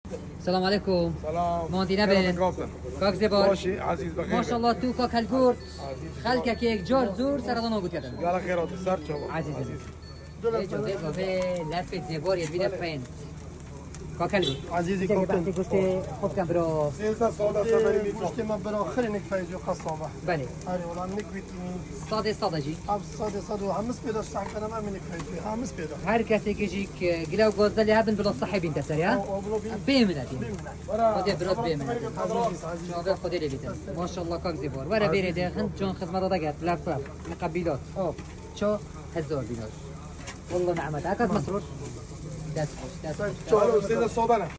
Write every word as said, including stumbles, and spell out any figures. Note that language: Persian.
السلام عليكم. سلام. ماندي نبن. كاك زبار. باشی عزیز بخیر. ما شاء الله تو كاك هالقورت. خلكك یک جار زور سرطان نقول كده. يلا خيرات سر شباب. عزيز. جو جو في لفت زبار يبيد فين. كاك هالقورت. عزيزي كابتن. قلت خب كان برو. سیزده ساده سفری میتونم. مشتی ما برا آخر نک فایزی قصابه. بله. آره والله نک ویتامین. صاد صاد جي. اب صاد صاد و همس پیدا شعب کنم من نک فایزی همس پیدا. هر کسی که جیک گلاو گوزدلی هبن بلا صاحبین تسری ها. بيمنا دي. خدي براد بيمنا. عزیزی عزیزی. شو خدي اللي بيتن. ما شاء الله كاك زبار. ورا بيري ده خن جون خدمة دقت لفاف مقبلات. أوه شو هزار دينار. والله نعمت. أكاد مسرور. دست خوش دست خوش. سیزده ساده نه.